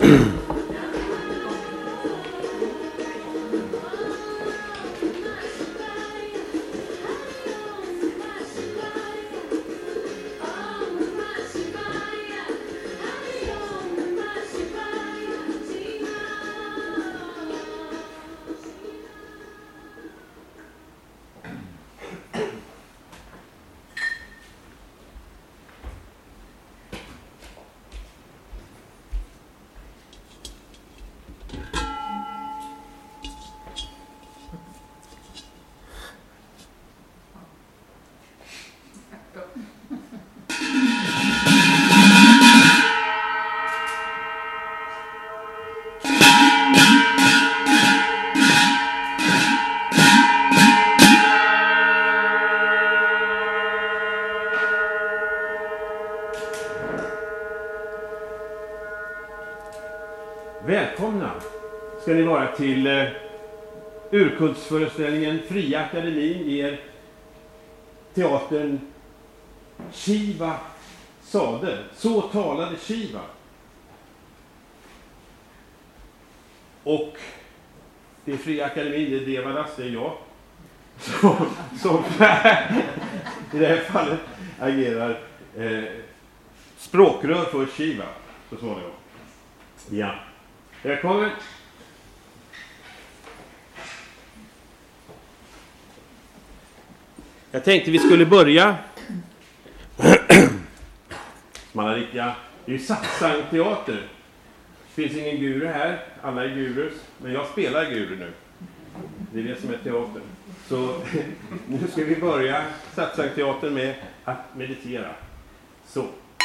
Välkomna ska ni vara till urkultsföreställningen Fria Akademin ger teatern Shiva sade. Så talade Shiva. Och det är Fria Akademin, det är Devadas, det är jag. Som i det här fallet agerar språkrör för Shiva så småningom. Ja. Välkommen. Jag tänkte vi skulle börja. Man har riktiga, det är ju satsangteater. Det finns ingen guru här, alla är gurus. Men jag spelar guru nu. Det är det som är teater. Så nu ska vi börja satsangteatern med att meditera. Så.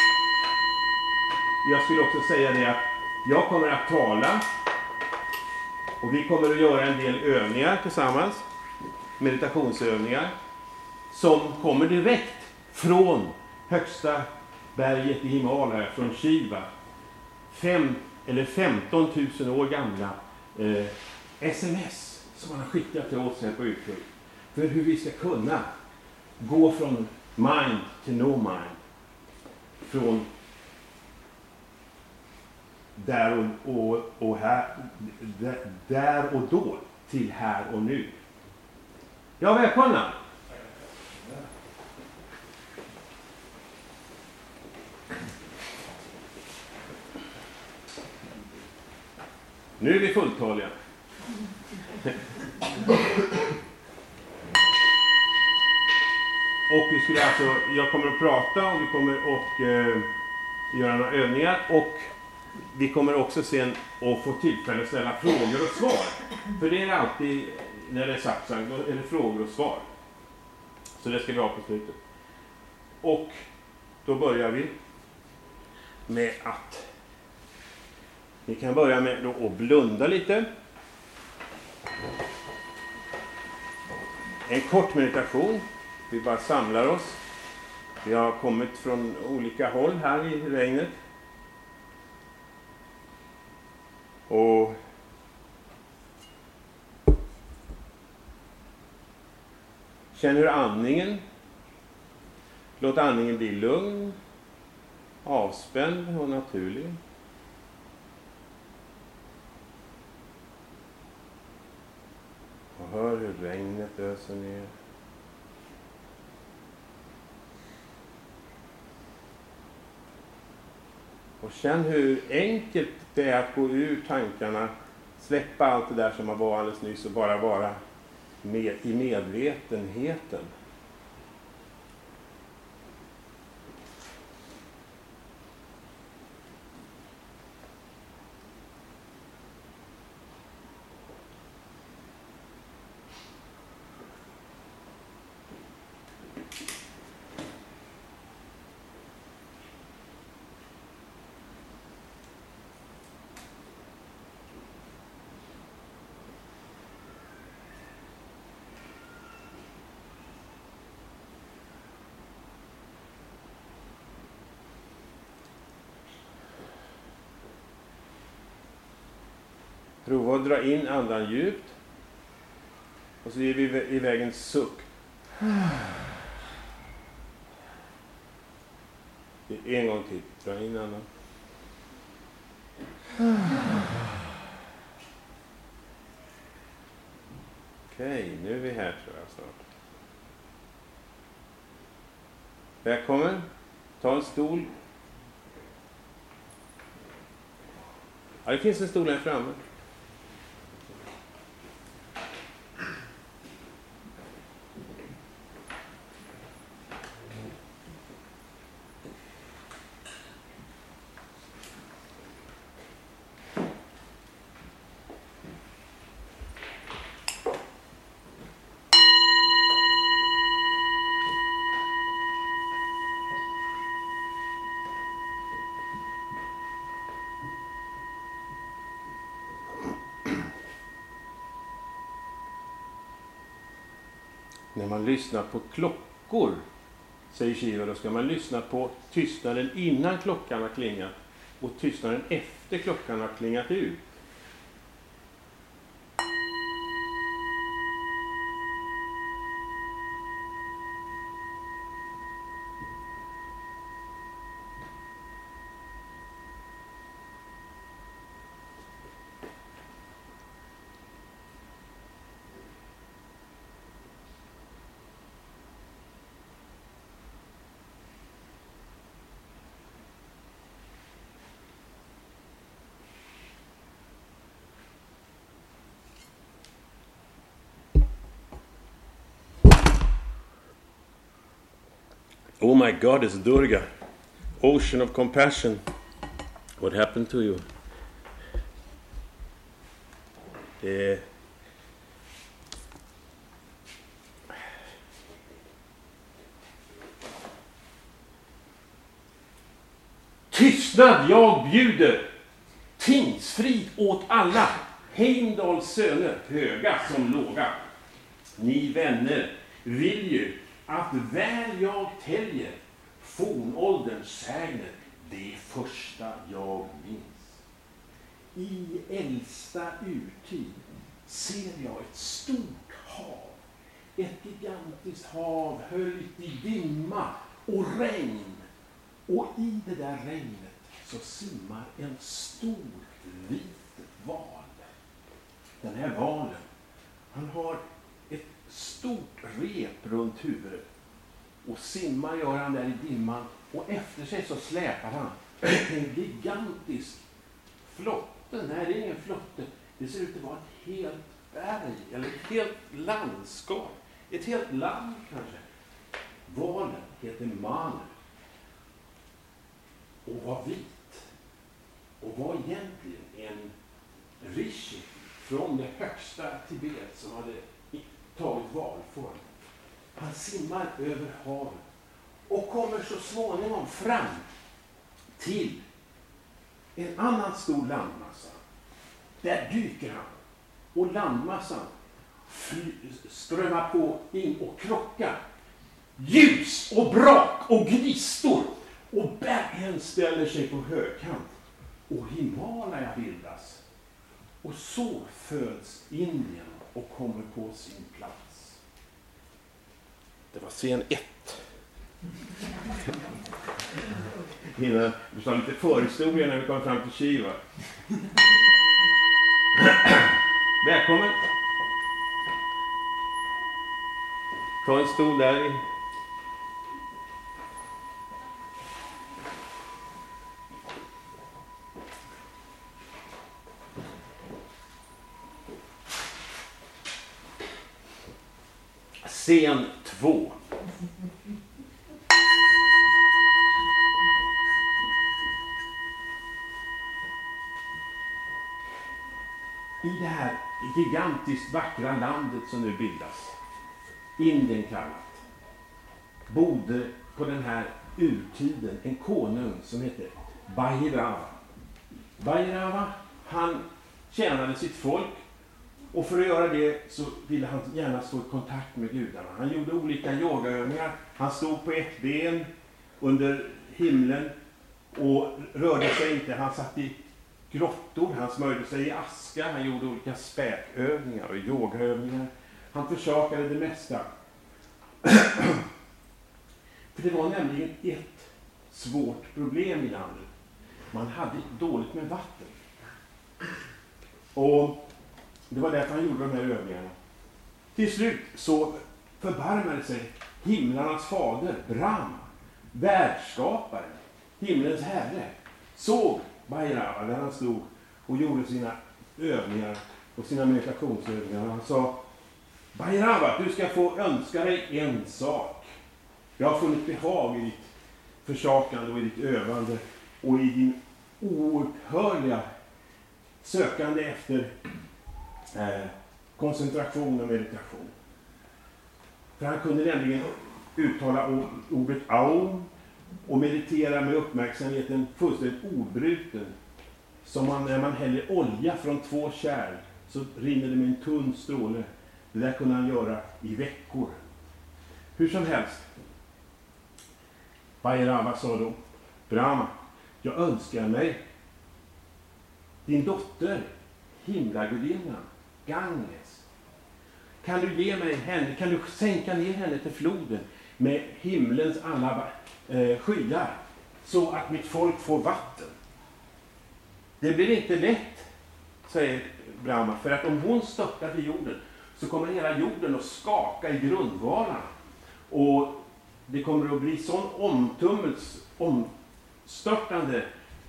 Jag skulle också säga det att jag kommer att tala och vi kommer att göra en del övningar tillsammans, meditationsövningar som kommer direkt från högsta berget i Himalaya, från Shiva. 5 eller 15 000 år gamla sms som man har skickat till oss här på Urkult. För hur vi ska kunna gå från mind till no mind. Från där och här, där och då till här och nu. Ja, välkomna! Nu är vi fulltaliga. Och vi skulle alltså, jag kommer att prata och vi kommer att göra några övningar och vi kommer också sen att få tillfälle att ställa frågor och svar. För det är alltid när det är satsang, eller frågor och svar. Så det ska vi ha på slutet. Och då börjar vi med att vi kan börja med att blunda lite. En kort meditation. Vi bara samlar oss. Vi har kommit från olika håll här i regnet. Och känn hur andningen, låt andningen bli lugn, avspänd och naturlig. Och hör hur regnet öser ner. Och känn hur enkelt det är att gå ur tankarna, släppa allt det där som har varit alldeles nyss och bara vara med i medvetenheten. Prova att dra in andan djupt. Och så ger vi iväg en suck. En gång till. Dra in andan. Okej, nu är vi här tror jag snart. Välkommen. Ta en stol. Ja, det finns en stol här framme. När man lyssnar på klockor, säger Shiva, då ska man lyssna på tystnaden innan klockan har klingat och tystnaden efter klockan har klingat ut. Oh my God, it's Durga. Ocean of compassion. What happened to you? Tystnad, jag bjuder. Tingsfrid åt alla. Heimdals söner, höga som låga. Ni vänner vill ju att väl jag täljer fornålderns sägner, det första jag minns. I äldsta urtid ser jag ett stort hav, ett gigantiskt hav höljt i dimma och regn. Och i det där regnet så simmar en stor vit val. Den här valen, han har ett stort rep runt huvudet och simmar gör han där i dimman och efter sig så släpar han en gigantisk flotte. Nej, det är ingen flotte. Det ser ut att vara ett helt berg eller ett helt landskap. Ett helt land kanske. Valen heter Manu och var vit och var egentligen en rishi från det högsta Tibet som hade tagit valform. Han simmar över havet och kommer så småningom fram till en annan stor landmassa. Där dyker han och landmassan strömmar på in och krockar. Ljus och brak och gnistor och bergen ställer sig på högkant och Himalaya bildas. Och så föds Indien och kommer på sin plats. Det var scen 1. Innan du sa lite förhistoria när vi kom fram till Shiva. Välkommen. Ta en stol där i. Scen 2. I det här gigantiskt vackra landet som nu bildas, Indien kallat, bodde på den här urtiden en konung som heter Bhairava. Bhairava, han tjänade sitt folk och för att göra det så ville han gärna stå i kontakt med gudarna. Han gjorde olika yogaövningar. Han stod på ett ben under himlen och rörde sig inte. Han satt i grottor, han smörjde sig i aska, han gjorde olika späkövningar och yogaövningar. Han försakade det mesta. För det var nämligen ett svårt problem i landet. Man hade dåligt med vatten. Och det var därför han gjorde de här övningarna. Till slut så förbarmade sig himlarnas fader, Brahma, världsskaparen, himlens herre, såg Bhairava där han stod och gjorde sina övningar och sina meditationsövningar. Han sa: Bhairava, du ska få önska dig en sak. Jag har funnit behag i ditt försakande och i ditt övande och i din oupphörliga sökande efter koncentration och meditation. För han kunde nämligen uttala ordet Aum och meditera med uppmärksamheten fullständigt obruten. Som när man häller olja från 2 kärl så rinner det med en tunn stråle. Det där kunde han göra i veckor. Hur som helst. Bhairava sa då: Brahma, jag önskar mig din dotter, himlagudinnan, Ganges. Kan du ge mig henne, kan du sänka ner henne till floden med himlens alla skyar så att mitt folk får vatten? Det blir inte lätt, säger Brahma, för att om hon störtar till jorden så kommer hela jorden att skaka i grundvalarna. Och det kommer att bli sån omstörtande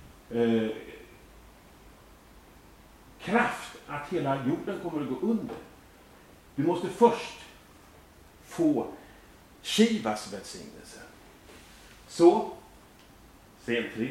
kraft att hela jorden kommer att gå under. Du måste först få Shivas välsignelse. Så, scen 3.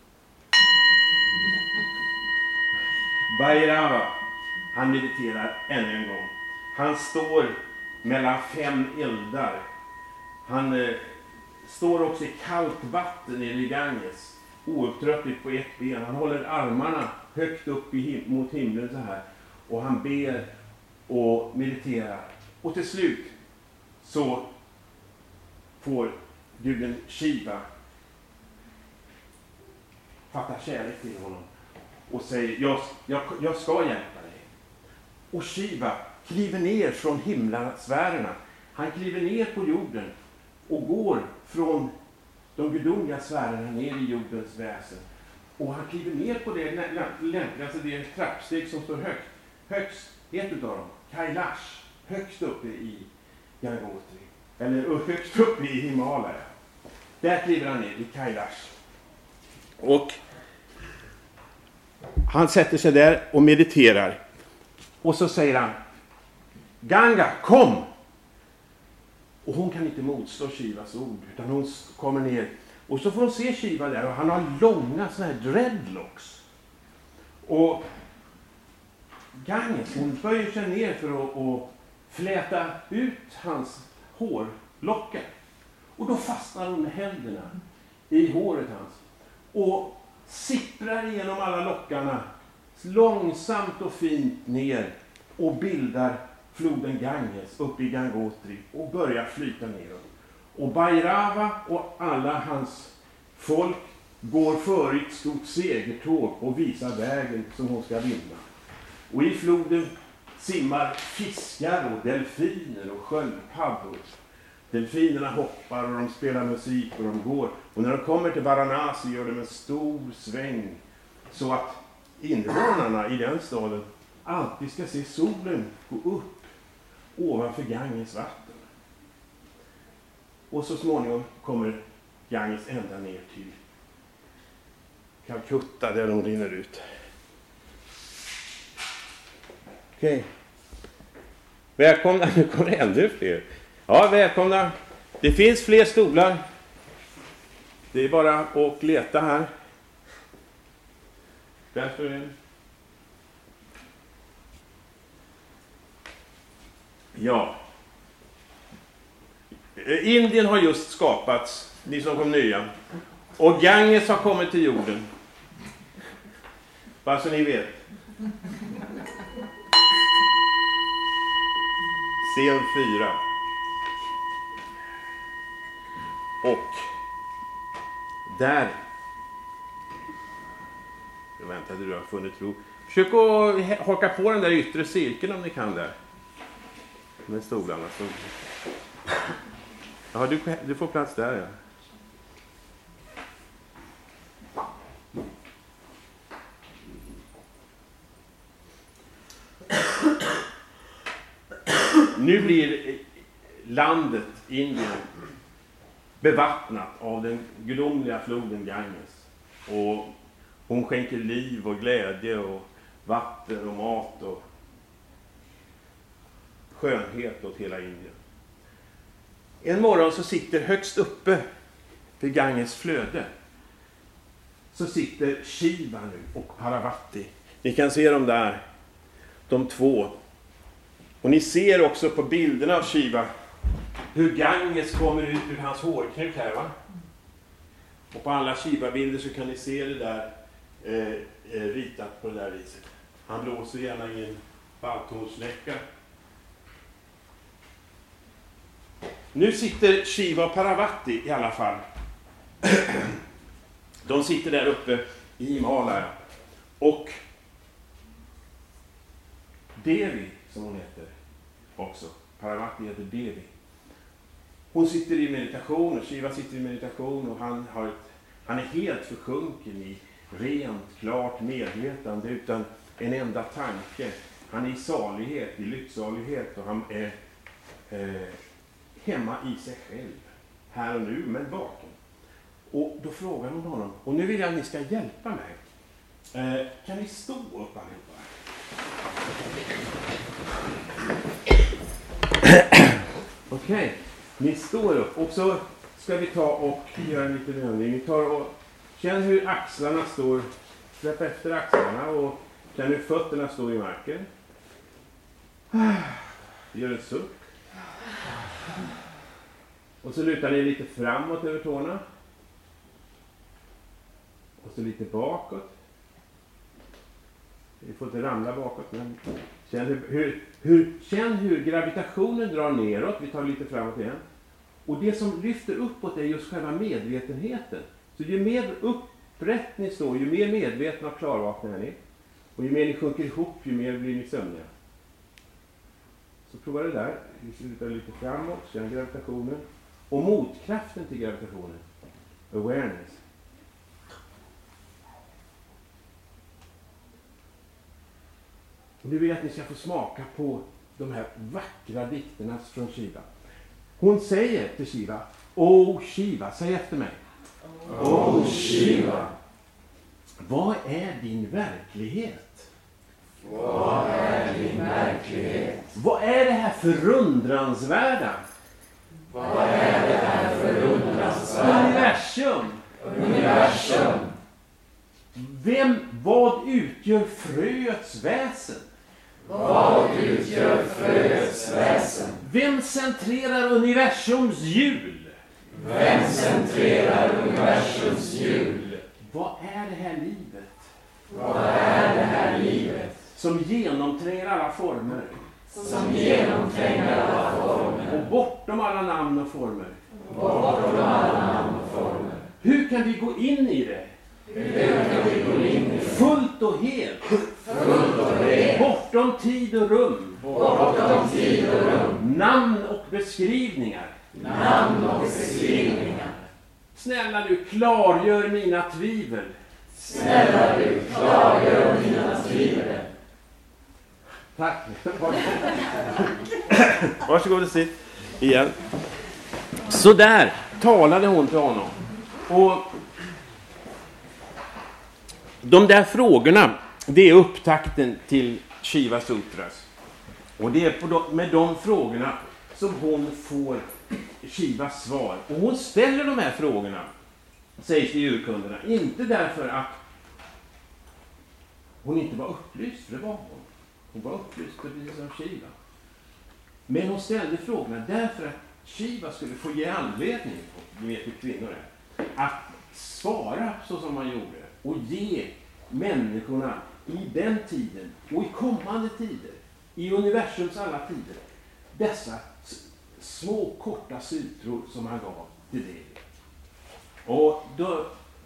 Bhairava, han mediterar ännu en gång. Han står mellan 5 eldar. Han står också i kallt vatten i Ganges, oupptröttligt på ett ben. Han håller armarna högt upp mot himlen så här. Och han ber och mediterar. Och till slut så får guden Shiva fatta kärlek till honom och säger: jag ska hjälpa dig. Och Shiva kliver ner från himlasfärerna. Han kliver ner på jorden och går från de gudomliga sfärerna ner i jordens väsen. Och han kliver ner på det lämpligaste, det är ett trappsteg som står högst, ett utav dem, Kailash, högst uppe i Gangotri, eller högst uppe i Himalaya. Där kliver han ner i Kailash. Och han sätter sig där och mediterar. Och så säger han: Ganga, kom! Och hon kan inte motstå Shivas ord, utan hon kommer ner. Och så får hon se Shiva där, och han har långa såna här dreadlocks. Och Ganges, hon böjer sig ner för att fläta ut hans hårlockar. Och då fastnar hon med händerna i håret hans. Och sipprar igenom alla lockarna långsamt och fint ner och bildar floden Ganges uppe i Gangotri och börjar flyta neråt. Och Bhairava och alla hans folk går före ett stort segertåg och visar vägen som hon ska vinna. Och i floden simmar fiskar och delfiner och sköldpaddor. Delfinerna hoppar och de spelar musik och de går. Och när de kommer till Varanasi gör de en stor sväng så att invånarna i den staden alltid ska se solen gå upp ovanför Ganges vatten. Och så småningom kommer Ganges ända ner till Calcutta där de rinner ut. Okej. Välkomna, nu kommer det ännu fler. Ja, välkomna. Det finns fler stolar. Det är bara att leta här. Därför är det. Ja. Indien har just skapats, ni som kom nya. Och Ganges har kommit till jorden. Bara så ni vet. Scen 4. Och där. Jag väntade, du har funnit ro. Försök att haka på den där yttre cirkeln om ni kan där. Med stolarna. Så. Ja, du får plats där, ja. Nu blir landet Indien bevattnat av den gudomliga floden Ganges. Och hon skänker liv och glädje och vatten och mat och skönhet åt hela Indien. En morgon så sitter högst uppe vid Ganges flöde, så sitter Shiva nu och Parvati. Ni kan se dem där, de två. Och ni ser också på bilderna av Shiva hur Ganges kommer ut ur hans hårknut här, va? Och på alla Shiva-bilder så kan ni se det där ritat på det där viset. Han blåser gärna i en valthornsläcka. Nu sitter Shiva och Parvati i alla fall. De sitter där uppe i Himalaya. Och Devi, som hon heter också. Parvati heter Devi. Hon sitter i meditation och Shiva sitter i meditation och han är helt försjunken i rent, klart medvetande utan en enda tanke. Han är i salighet, i lycksalighet och han är hemma i sig själv. Här och nu, men vaken. Och då frågar hon honom, och nu vill jag att ni ska hjälpa mig. Kan ni stå upp allihopa? Okej, ni står upp och så ska vi ta och göra en liten övning. Ni tar och känn hur axlarna står, släpp efter axlarna och känn hur fötterna står i marken. Gör en suck. Och så lutar ni lite framåt över tårna. Och så lite bakåt. Vi får inte ramla bakåt, men känn hur gravitationen drar neråt. Vi tar lite framåt igen. Och det som lyfter uppåt är just själva medvetenheten. Så ju mer upprätt ni står, ju mer medvetna och klarvakna är ni. Och ju mer ni sjunker ihop, ju mer blir ni sömniga. Så prova det där. Vi slutar lite framåt, känn gravitationen. Och motkraften till gravitationen. Awareness. Och nu vill jag att ni ska få smaka på de här vackra dikterna från Shiva. Hon säger till Shiva, "Åh Shiva, säg efter mig. Åh Shiva, vad är din verklighet? Vad är din verklighet? Vad är det här förundransvärda? Vad är det här förundransvärda? Universum. Vad utgör fröets väsen? Vad utgör fröets väsen? Vem centrerar universums hjul? Vem centrerar universums hjul? Vad är det här livet? Vad är det här livet? Som genomtränger alla former. Som genomtränger alla former. Och bortom alla namn och former. Bortom alla namn och former. Hur kan vi gå in i det? Hur kan vi gå in i det? Fullt och helt. Fullt och helt. Bortom tid och rum. Bortom tid och rum. Namn och beskrivningar. Namn och beskrivningar. Snälla du, klargör mina tvivel. Snälla du, klargör mina tvivel. Tack. Varsågod och sitt igen. Så där talade hon till honom. Och de där frågorna, det är upptakten till Shiva Sutras. Och det är med de frågorna som hon får Shivas svar. Och hon ställer de här frågorna, sägs det i urkunderna, inte därför att hon inte var upplyst, för det var hon. Hon var upplyst precis som Shiva. Men hon ställde frågorna därför att Shiva skulle få ge anledning, ni vet hur kvinnor är, att svara så som man gjorde och ge människorna i den tiden och i kommande tider, i universums alla tider, dessa små korta sutror som han gav till det. Och då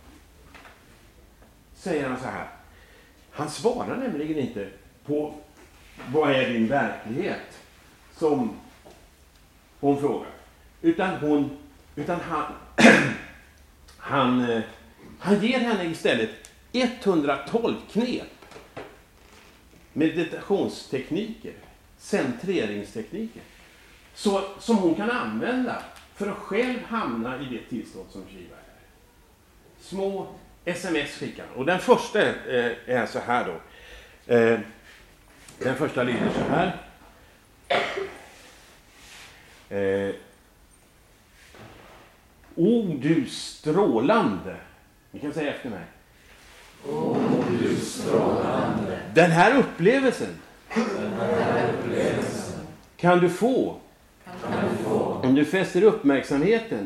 säger han så här. Han svarar nämligen inte på vad är din verklighet som hon frågar. Utan han ger henne istället 112 knep. Meditationstekniker, centreringstekniker som hon kan använda för att själv hamna i det tillstånd som Shiva är. Små sms skickar. Och den första är så här då. Den första lyder så här. O du strålande. Ni kan säga efter mig. O du strålande. Den här upplevelsen. Kan du få. Om du fäster uppmärksamheten.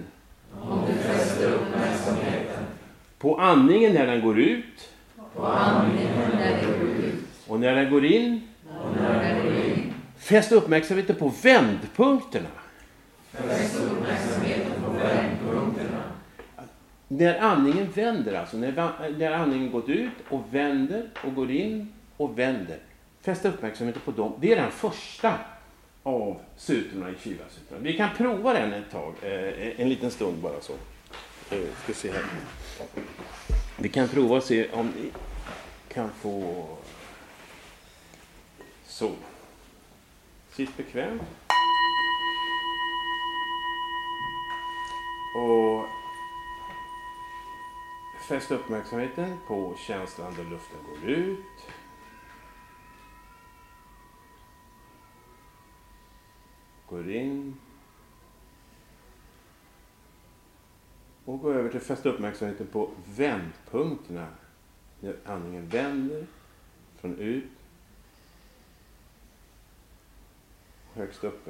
På andningen när den går ut. Och när den går in. Fäst uppmärksamheten på vändpunkterna. När andningen vänder, alltså när andningen gått ut och vänder och går in och vänder. Fäst uppmärksamheten på dem. Det är den första av sutrorna i Shiva-sutran. Vi kan prova den ett tag, en liten stund bara så. Ska se här. Vi kan prova och se om ni kan få så. Sitt bekvämt. Och fäst uppmärksamheten på känslan då luften går ut. Går in. Och gå över till fästa uppmärksamheten på vändpunkterna. När andningen vänder från ut. Högst uppe.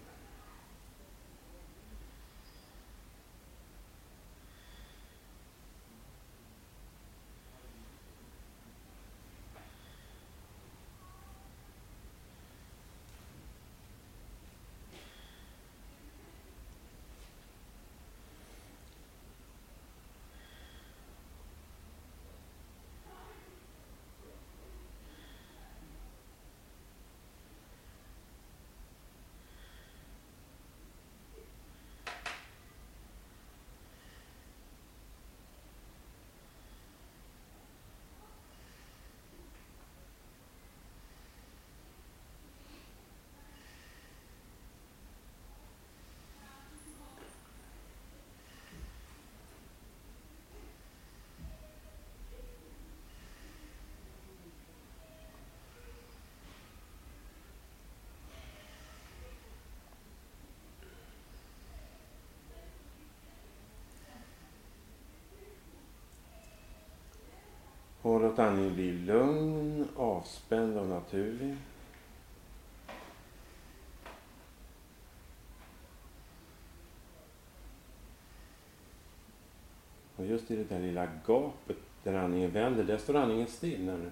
Och låt andningen bli lugn, avspänd och naturlig. Och just i det där lilla gapet där andningen vänder, där står andningen still nu.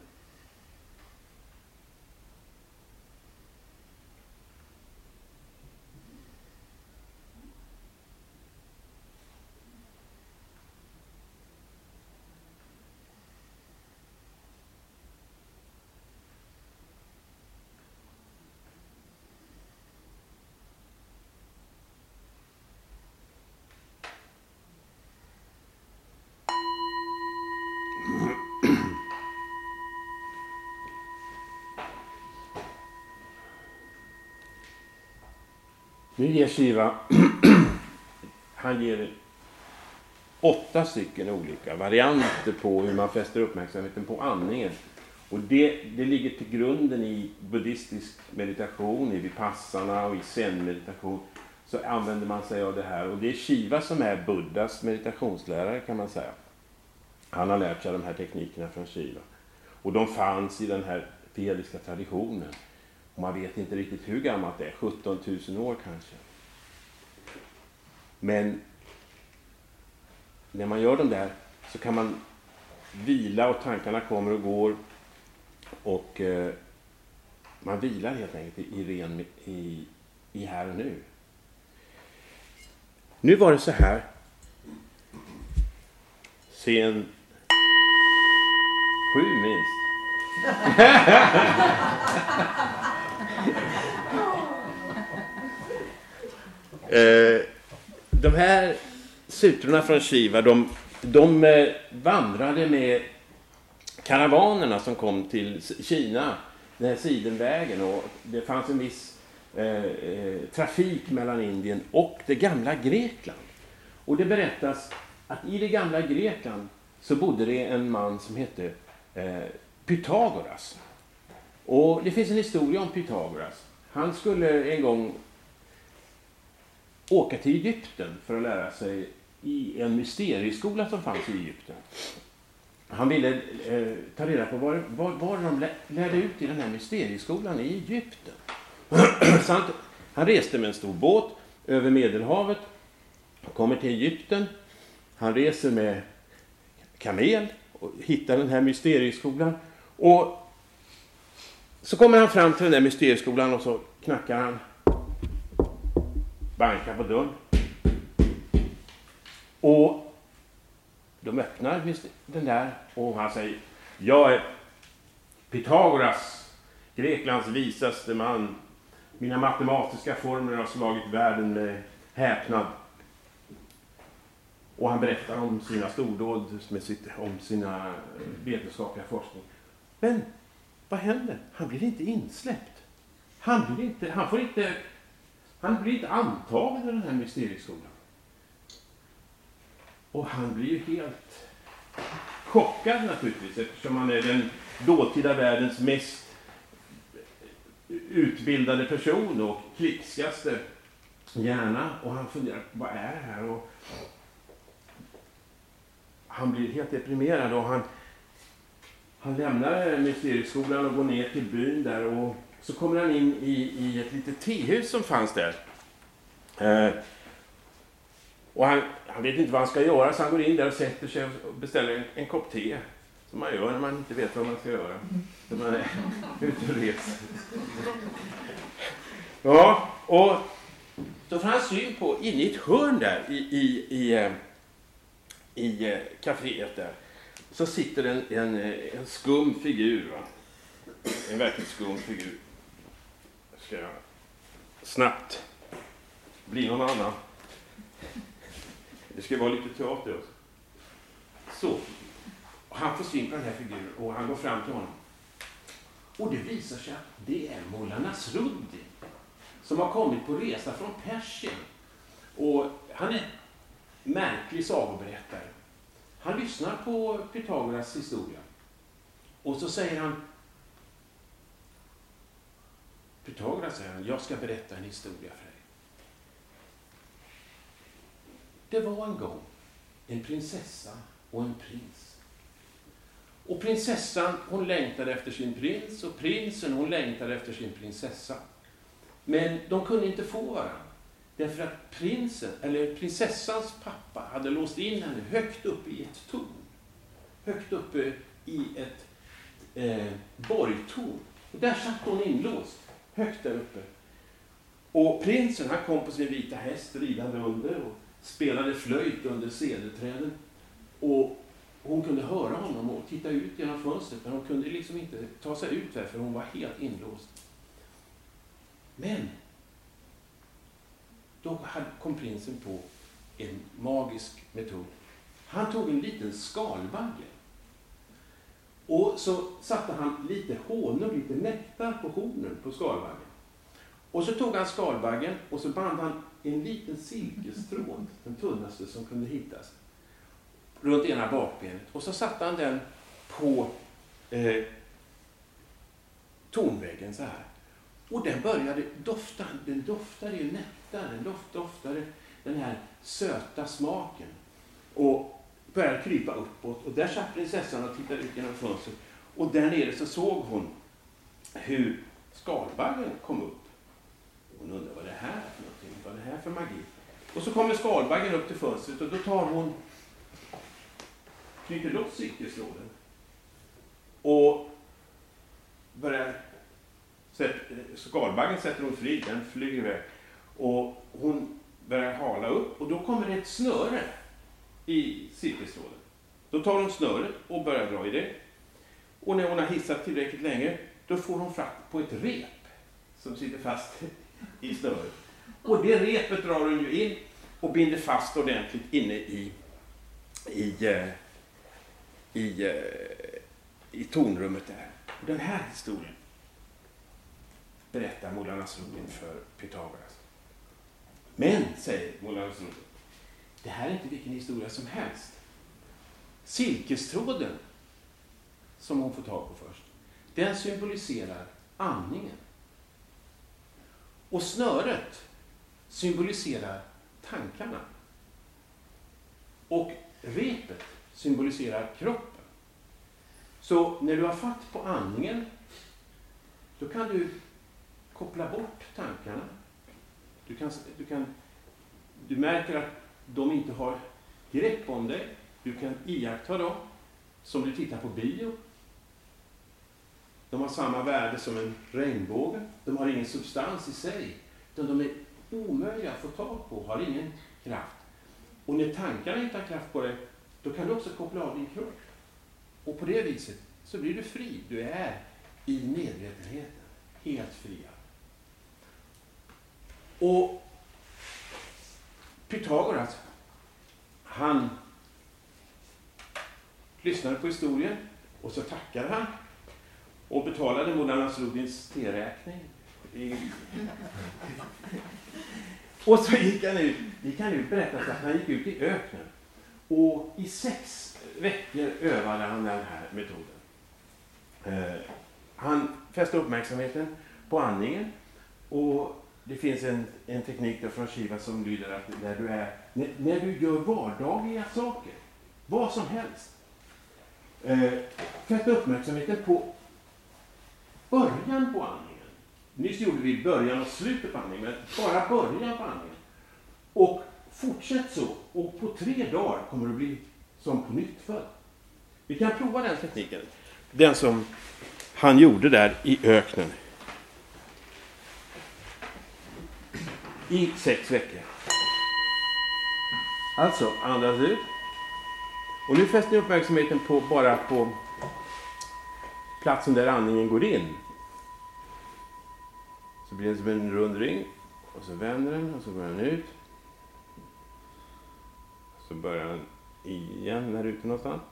Nu ger Shiva, han ger 8 stycken olika varianter på hur man fäster uppmärksamheten på andningen. Och det ligger till grunden i buddhistisk meditation, i vipassana och i zen-meditation. Så använder man sig av det här. Och det är Shiva som är Buddhas meditationslärare, kan man säga. Han har lärt sig de här teknikerna från Shiva. Och de fanns i den här vediska traditionen. Och man vet inte riktigt hur gammalt det är. 17 000 år kanske. Men när man gör dem där så kan man vila och tankarna kommer och går. Och man vilar helt enkelt i här och nu. Nu var det så här. Sen 7 minst. De här sutrorna från Shiva, de vandrade med karavanerna som kom till Kina, den här sidenvägen, och det fanns en viss trafik mellan Indien och det gamla Grekland. Och det berättas att i det gamla Grekland så bodde det en man som hette Pythagoras. Och det finns en historia om Pythagoras. Han skulle en gång åka till Egypten för att lära sig i en mysterieskola som fanns i Egypten. Han ville ta reda på vad de lärde ut i den här mysterieskolan i Egypten. Så han reste med en stor båt över Medelhavet, kommer till Egypten. Han reser med kamel och hittar den här mysterieskolan. Och så kommer han fram till den där mysterieskolan och så knackar han, bankar på dörren. Och de öppnar den där och han säger: jag är Pythagoras, Greklands visaste man. Mina matematiska formler har slagit världen med häpnad. Och han berättar om sina stordåd, om sina vetenskapliga forskning. Men vad händer? Han blir inte insläppt. Han blir inte antagen i den här mysterieskolan. Och han blir ju helt chockad naturligtvis, eftersom han är den dåtida världens mest utbildade person och klicksigaste hjärna. Och han funderar, vad är det här? Och han blir helt deprimerad och han lämnar mysterieskolan och går ner till byn där, och så kommer han in i ett litet tehus som fanns där. Och han vet inte vad han ska göra, så han går in där och sätter sig och beställer en kopp te, som man gör när man inte vet vad man ska göra. När man är ute och reser. Ja, och då får han syn på, inne i ett hörn där i kaféet där, så sitter en skum figur, va? En verkligt skum figur. Ska jag snabbt bli någon annan? Det ska vara lite teater också. Så. Och han får syn på den här figuren och han går fram till honom. Och det visar sig att det är Mullah Nasruddin som har kommit på resa från Persien. Och han är märklig sagoberättare. Han lyssnar på Pythagoras historia. Och så säger han: Pythagoras, säger han, jag ska berätta en historia för dig. Det var en gång en prinsessa och en prins. Och prinsessan, hon längtade efter sin prins, och prinsen, hon längtade efter sin prinsessa. Men de kunde inte få varandra. Därför att prinsessans pappa hade låst in henne högt uppe i ett torn. Högt uppe i ett borgtorn. Och där satt hon inlåst, högt där uppe. Och prinsen, han kom på sin vita häst ridande under och spelade flöjt under cederträden. Och hon kunde höra honom och titta ut genom fönstret, men hon kunde liksom inte ta sig ut där, för hon var helt inlåst. Men då kom prinsen på en magisk metod. Han tog en liten skalbagge. Och så satte han lite honung, lite nektar på hornen på skalbaggen. Och så tog han skalbaggen och så band han en liten silkestråd, den tunnaste som kunde hittas, runt ena bakbenet. Och så satte han den på tornväggen så här. Och den började dofta, den doftade ju nektar, den doftade den här söta smaken. Och började krypa uppåt. Och där satt prinsessan och tittade ut genom fönstret. Och där nere så såg hon hur skalbaggen kom upp. Hon undrar, vad är det här för någonting? Vad är det här för magi? Och så kommer skalbaggen upp till fönstret, och då tar hon, knyter loss silkestråden och börjar, skalbaggen sätter hon fri, den flyger iväg, och hon börjar hala upp, och då kommer det ett snöre i silkestråden. Då tar hon snöret och börjar dra i det, och när hon har hissat tillräckligt länge, då får hon fatt på ett rep som sitter fast i snöret. Och det repet drar hon ju in och binder fast ordentligt inne i tornrummet där. Och den här historien, berättar Mullah Nasruddin för Pythagoras. Men, säger Mullah Nasruddin, det här är inte vilken historia som helst. Silkestråden som hon får tag på först, den symboliserar andningen. Och snöret symboliserar tankarna. Och repet symboliserar kroppen. Så när du har fatt på andningen, då kan du koppla bort tankarna. Du märker att de inte har grepp om dig. Du kan iaktta dem som du tittar på bio. De har samma värde som en regnbåge. De har ingen substans i sig. Utan de är omöjliga att få tag på, har ingen kraft. Och när tankarna inte har kraft på dig, då kan du också koppla av din kropp. Och på det viset så blir du fri. Du är i medvetenheten helt fria. Och Pythagoras, han lyssnade på historien och så tackade han och betalade Mullah Nasruddins teräkning. Och så gick han ut, berättat att han gick ut i öknen. Och i 6 veckor övade han den här metoden. Han fäste uppmärksamheten på andningen. Och det finns en teknik där från Shiva som lyder att när du gör vardagliga saker, vad som helst, fäste uppmärksamheten på början på andningen. Nyss gjorde vi början och slutet på andningen, men bara början på andningen. Och fortsätt så, och på 3 dagar kommer du bli som på nytt född. Vi kan prova den tekniken. Den som han gjorde där i öknen. I 6 veckor. Alltså, andas ut. Och nu fäster ni uppmärksamheten bara på platsen där andningen går in. Så blir det som en rund ring. Och så vänder den och så går den ut. Så börjar den igen här ute någonstans.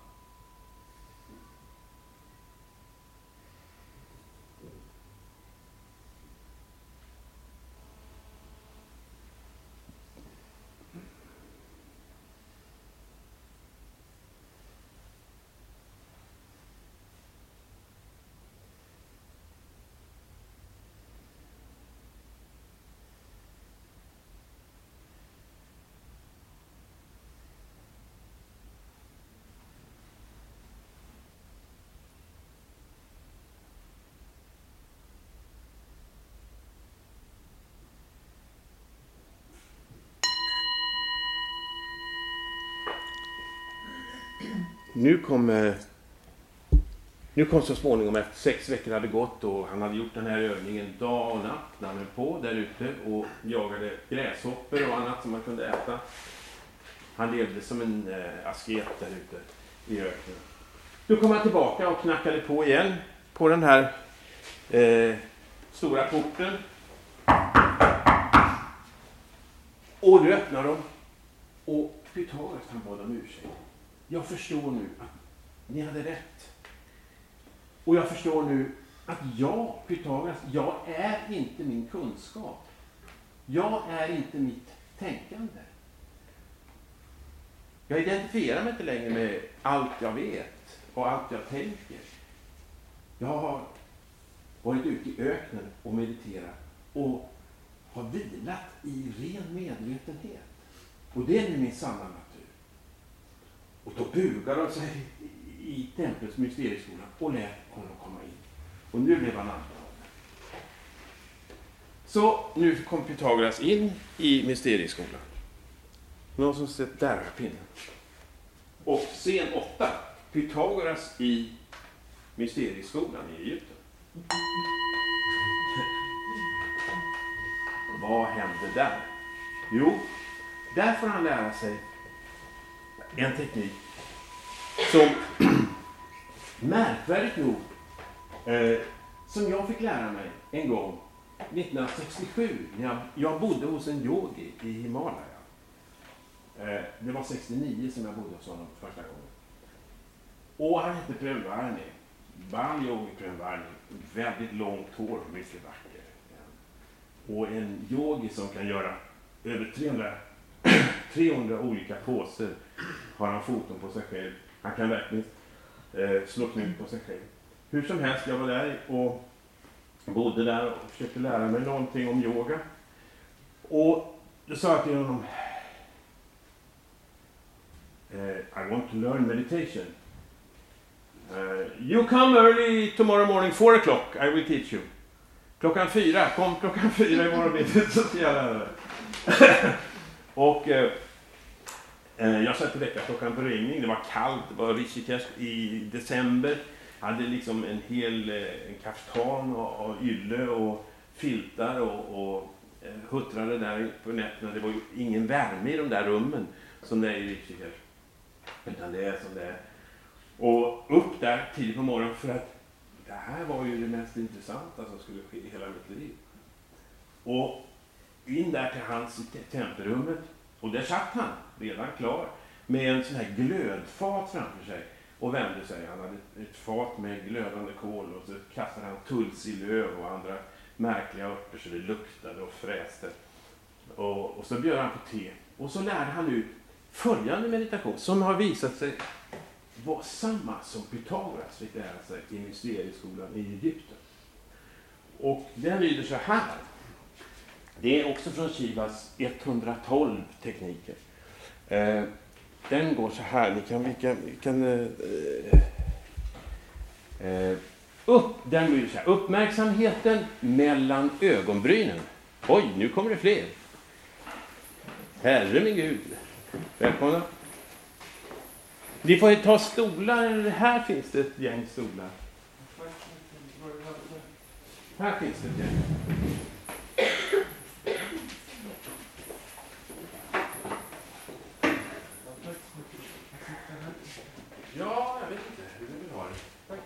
Nu kom så småningom, efter 6 veckor hade gått och han hade gjort den här övningen dag och natt när han höll på där ute och jagade gräshoppor och annat som man kunde äta. Han levde som en asket där ute i öknen. Då kom han tillbaka och knackade på igen på den här stora porten. Och då öppnade de och Pythagoras, han bad om ursäkt. Jag förstår nu att ni hade rätt. Och jag förstår nu att Pythagoras, jag är inte min kunskap. Jag är inte mitt tänkande. Jag identifierar mig inte längre med allt jag vet och allt jag tänker. Jag har varit ute i öknen och mediterat och har vilat i ren medvetenhet. Och det är nu min sanna natur. Och då bugade de sig i templets mysterieskola och lät honom komma in. Och nu blev han antagen. Så nu kom Pythagoras in i mysterieskolan. Någon som sett där har pinnen. Och scen 8. Pythagoras i mysterieskolan i Egypten. Vad hände där? Jo, där får han lära sig en teknik som märkvärdigt nog som jag fick lära mig en gång 1967 när jag bodde hos en yogi i Himalaya. Det var 69 som jag bodde hos honom första gången. Och han hette Prem Varni. Bal Yogi Prem Varni. Väldigt långt hår och mycket vacker. Och en yogi som kan göra över 300 olika poser har han foton på sig själv. Han kan verkligen slå knut på sig själv. Hur som helst, jag var där och bodde där och försökte lära mig någonting om yoga. Och då sa jag till honom, I want to learn meditation. You come early tomorrow morning, 4 o'clock, I will teach you. Klockan 4, kom klockan 4 imorgon bitti så ska jag lära dig. Och jag satte väckarklockan på ringning, det var kallt, det var Rishikesh i december. Jag hade liksom en hel en kaftan och ylle och filtar och huttrade där på nätterna. Det var ju ingen värme i de där rummen som det är i Rishikesh. Utan det är som det är. Och upp där tidigt på morgonen för att det här var ju det mest intressanta som skulle ske i hela mitt liv. Och in där till hans tempelrummet. Och där satt han redan klar med en sån här glödfat framför sig. Och vände sig. Han hade ett fat med glödande kol och så kastade han tulsilöv och andra märkliga örter så det luktade och fräste. Och så bjöd han på te. Och så lärde han ut följande meditation som har visat sig vara samma som Pythagoras fick lära sig i mysterieskolan i Egypten. Och den lyder så här. Det är också från Shivas 112 tekniker. Den går så här. Den lyder så här. Uppmärksamheten mellan ögonbrynen. Oj, nu kommer det fler. Herre min Gud. Välkomna. Vi får ta stolar. Här finns det ett gäng stolar. Här finns det ett gäng. Ja, jag vet inte hur du vill ha det. Tack.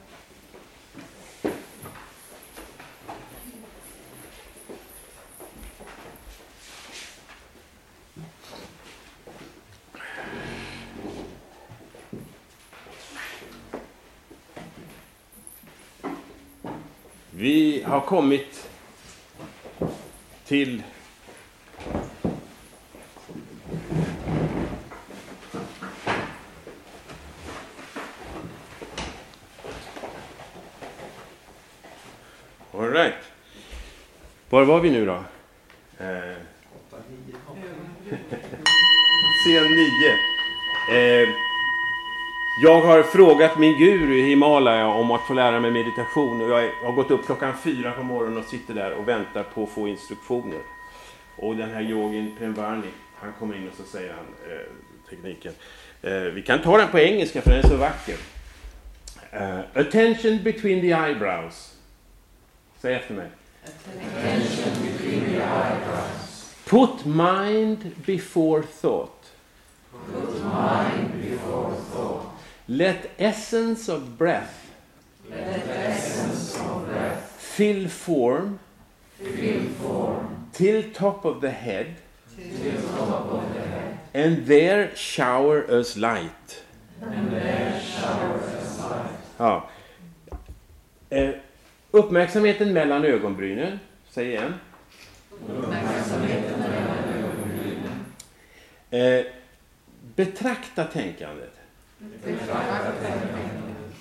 Vi har kommit till all right. Var var vi nu då? Scen 9. Jag har frågat min guru i Himalaya om att få lära mig meditation och jag har gått upp klockan 4 på morgonen och sitter där och väntar på att få instruktioner. Och den här yogin Premvarni, han kommer in och så säger han tekniken. Vi kan ta den på engelska för den är så vacker. Attention between the eyebrows. Säg efter mig. Attention between the eyebrows. Put mind before thought. Put mind before thought. Let essence of breath. Let essence of breath Fill form. fill form Till top of the head. till top of the head. And there shower us light. And there showers light. Ja. Uppmärksamheten mellan ögonbrynen. Säg igen. Uppmärksamheten mellan ögonbrynen. Betrakta tänkandet. Betrakta tänkandet.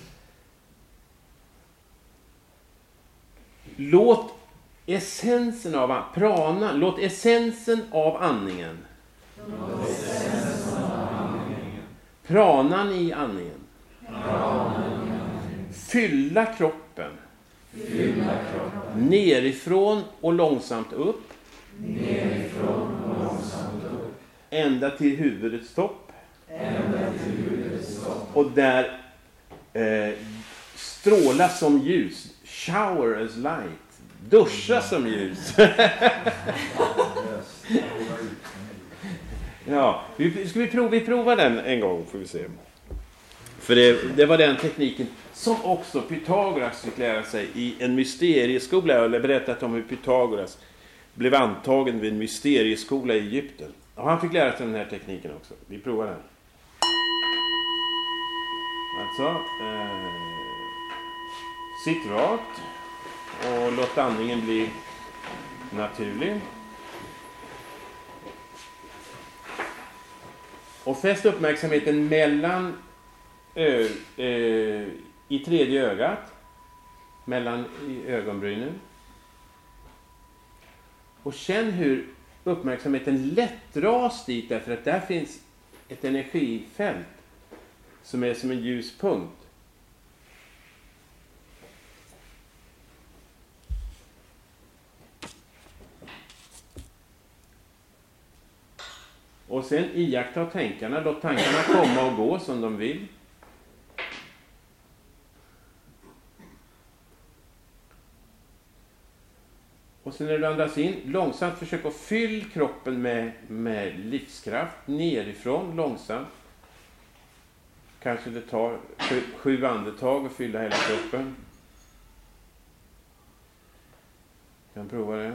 Låt essensen av prana, låt essensen av andningen. Låt essensen av andningen. Pranan i andningen. Pranan i andningen. Fylla kroppen. Fylla kroppen. Nerifrån och långsamt upp. Nerifrån och långsamt upp. Ända till huvudets topp. Ända till huvudets topp. Och där stråla som ljus. Shower as light. Duscha som ljus. Ja, vi provar den en gång får vi se. För det var den tekniken som också Pythagoras fick lära sig i en mysterieskola. Jag har berättat om hur Pythagoras blev antagen vid en mysterieskola i Egypten. Och han fick lära sig den här tekniken också. Vi provar den. Alltså, sitt rakt och låt andningen bli naturlig. Och fäst uppmärksamheten mellan i tredje ögat, mellan i ögonbrynen. Och känn hur uppmärksamheten lätt dras dit, därför att där finns ett energifält som är som en ljuspunkt. Och sen iaktta tankarna, låt tankarna komma och gå som de vill. Och sen när du andas in, långsamt försök att fylla kroppen med livskraft, nerifrån långsamt. Kanske det tar 7 andetag att fylla hela kroppen. Kan prova det.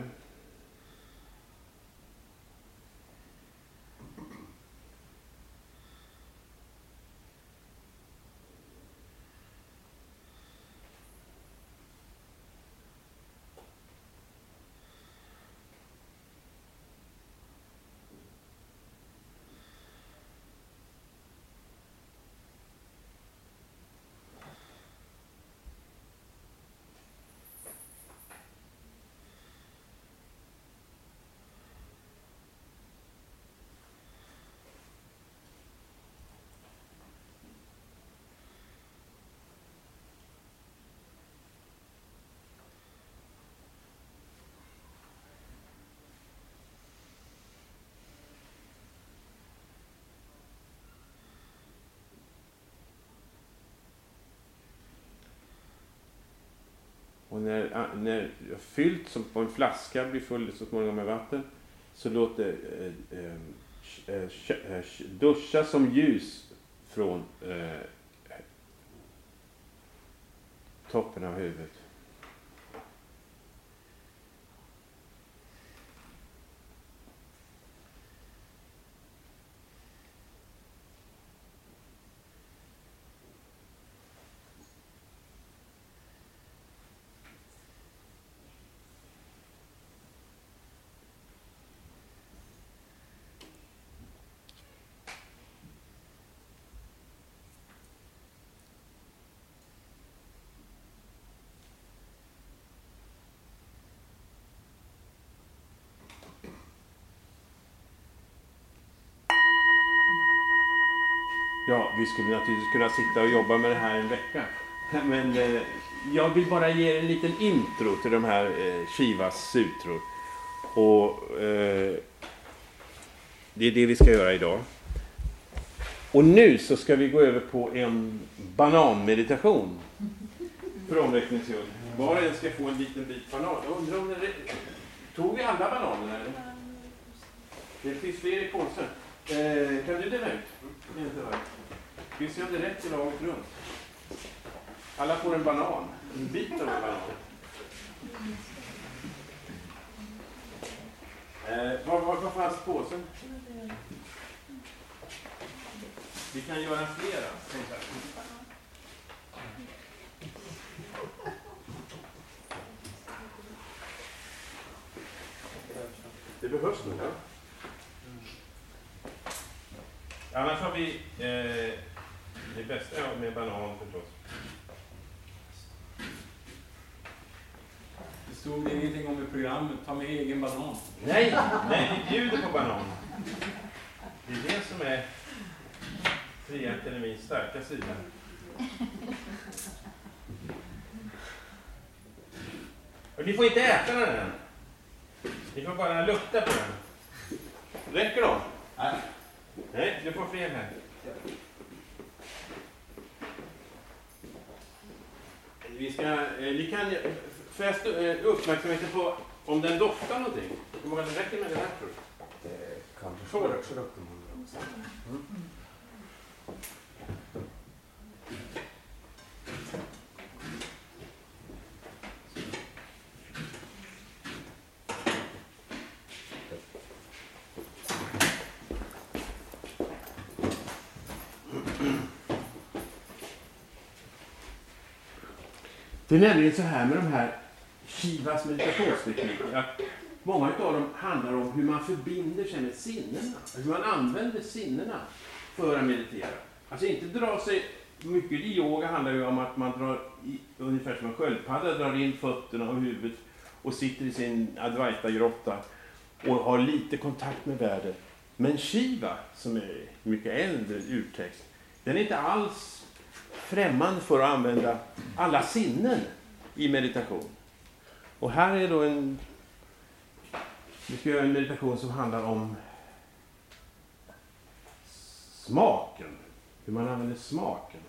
Och när fyllt som på en flaska blir full så småningom med vatten, så låt det duscha som ljus från toppen av huvudet. Ja, vi skulle naturligtvis kunna sitta och jobba med det här en vecka. Men jag vill bara ge en liten intro till de här Shivas sutror. Och det är det vi ska göra idag. Och nu så ska vi gå över på en bananmeditation. För omräkningens skull. Var och en ska få en liten bit banan. Jag undrar om det tog vi alla bananerna eller? Det finns fler i påsen. Kan du dela ut? Vi ser om det rätt i laget runt. Alla får en banan. En bit av en banan. Vad fanns påsen? Vi kan göra flera. Det behövs nog, ja. Annars har vi det bästa med banan förstås. Det stod ingenting om i programmet, ta med egen banan. Nej, vi bjuder på banan. Det är det som är frihandeln min starka sida. Och ni får inte äta den än. Ni får bara lukta på den. Räcker då? Nej, du får fler här. Ni kan fästa uppmärksamheten på om den doftar någonting. Hur många det räcker med det här, tror du? Kanske får också dofta. Det är nämligen så här med de här Shivas meditationstekniker att många av dem handlar om hur man förbinder sig med sinnena. Hur man använder sinnena för att meditera. Alltså inte dra sig... Mycket i yoga handlar ju om att man drar ungefär som en sköldpadda, drar in fötterna och huvudet och sitter i sin Advaita-grotta och har lite kontakt med världen. Men Shiva, som är mycket äldre urtext, den är inte alls främmande för att använda alla sinnen i meditation. Och här är då vi ska göra en meditation som handlar om smaken. Hur man använder smaken.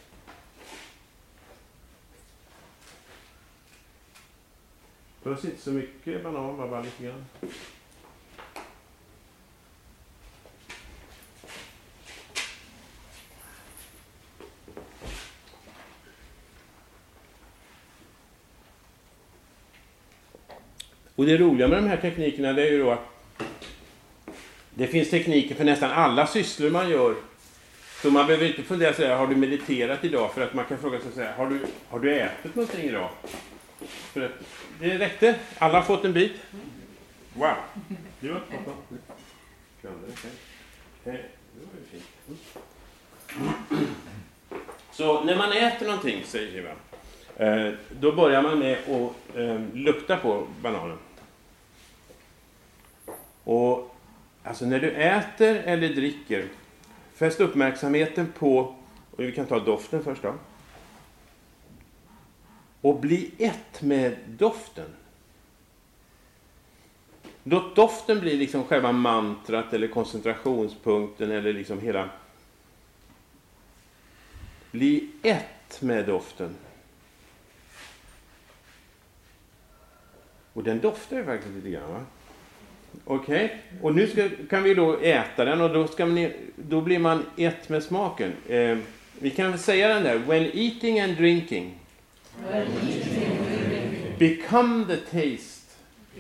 Behövs inte så mycket banan, bara lite grann. Och det roliga med de här teknikerna, det är ju då att det finns tekniker för nästan alla sysslor man gör. Så man behöver inte fundera så här, har du mediterat idag? För att man kan fråga sig så här, har du ätit någonting idag? För att det räckte. Alla har fått en bit. Wow. Det var pappa. Det var ju fint. Så när man äter någonting, säger Shiva, då börjar man med att lukta på bananen. Och alltså när du äter eller dricker, fäst uppmärksamheten på, och vi kan ta doften först då. Och bli ett med doften. Låt doften bli liksom själva mantrat eller koncentrationspunkten eller liksom hela. Bli ett med doften. Och den doftar ju faktiskt lite grann, va? Okej. Och nu kan vi då äta den och då blir man ett med smaken. Vi kan säga den där. When eating and drinking. Become the taste.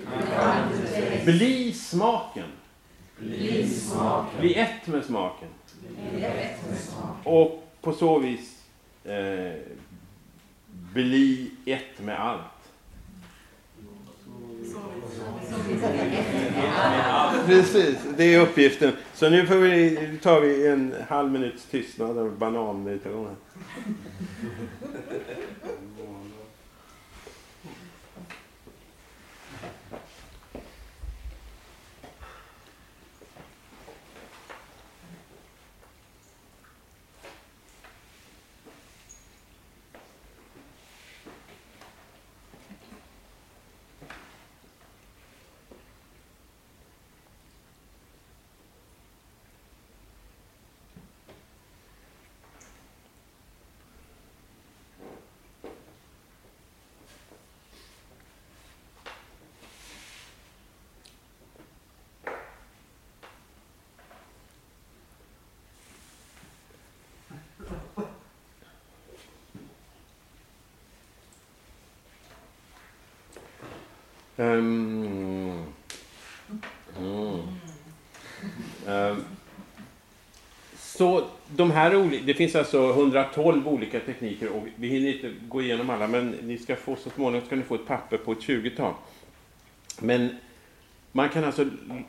Bli smaken. Bli ett med smaken. Och på så vis bli ett med allt. Precis, det är uppgiften. Så nu tar vi en halv minuts tystnad av bananmeditationen. Så de här det finns alltså 112 olika tekniker och vi hinner inte gå igenom alla, men ni ska få så småningom ska ni få ett papper på ett 20-tal. Men man kan alltså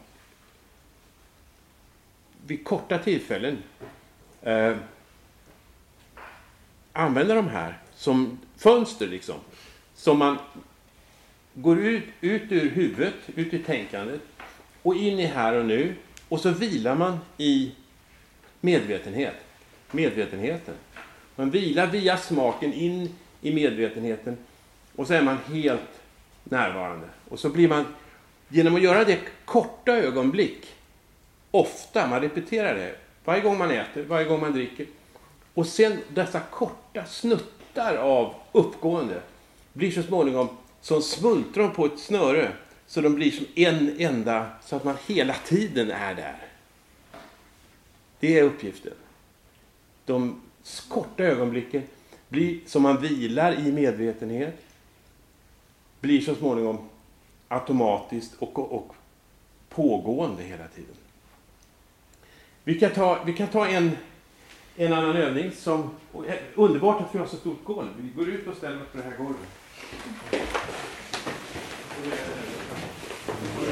vid korta tillfällen använda de här som fönster liksom, som man går ut ur huvudet, ut i tänkandet och in i här och nu, och så vilar man i medvetenheten. Man vilar via smaken in i medvetenheten och så är man helt närvarande. Och så blir man, genom att göra det korta ögonblick, ofta, man repeterar det varje gång man äter, varje gång man dricker, och sen dessa korta snuttar av uppgående blir så småningom som smultron på ett snöre, så de blir som en enda, så att man hela tiden är där. Det är uppgiften. De korta ögonblicken blir som man vilar i medvetenhet, blir så småningom automatiskt och pågående hela tiden. Vi kan ta en annan övning som underbart att vi har så stort golv. Vi går ut och ställer oss på det här golvet.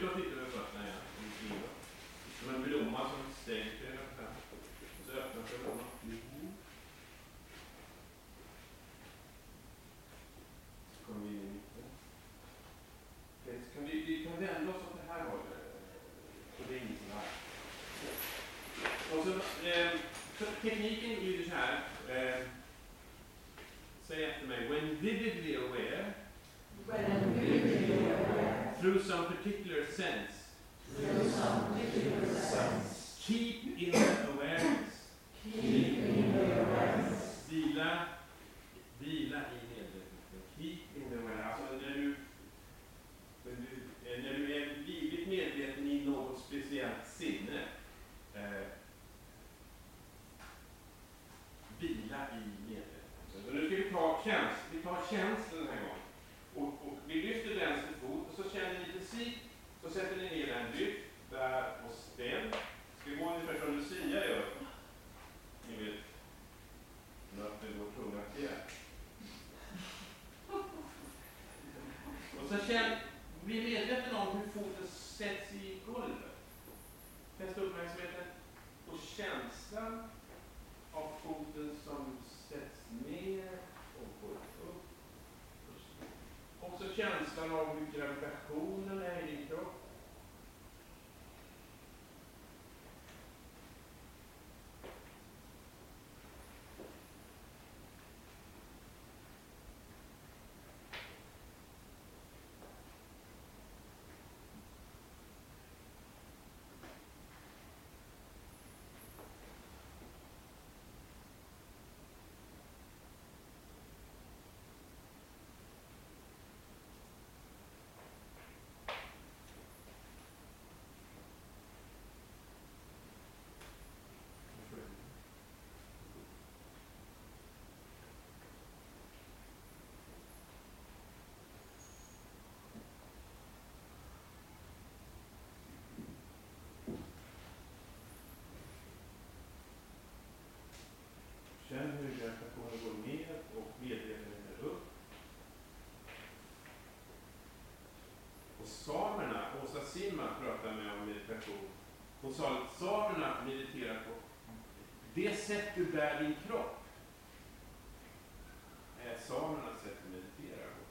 ut och titta med fötterna igen. Som en blomma som stängs sig öppna. Och så öppnar sig blomman. Så kommer vi in i mitten. Okej, så vi kan vända oss åt det här hållet. Så det är inget här. Och så tekniken lyder så här. Säg efter mig. When vividly aware. Through some particular sense. Keep in the awareness. Vila i medvetenheten. Keep in the awareness. Alltså när du är livligt medveten i något speciellt sinne. Vila i medvetenheten. Så nu ska vi tar tjänsten den här gången. Och vi lyfter vänster fot och så känner ni precis, så sätter ni ner en lyft där och spänn. Ska gå ungefär som Lucia gör. Ni vet, möter vår tunga fjärr. Och så bli medveten om hur foten sätts i golvet. Fästa uppmärksamheten på känslan av foten som sätts ner och går upp. Också känslan av hur gravitationen är i din kropp. Känn hur gravitationen går ner och medvetenheten upp. Och samerna, Åsa Simma pratade med om meditation. Hon sa att samerna mediterar på det sätt du bär din kropp. Är samernas sätt att meditera på.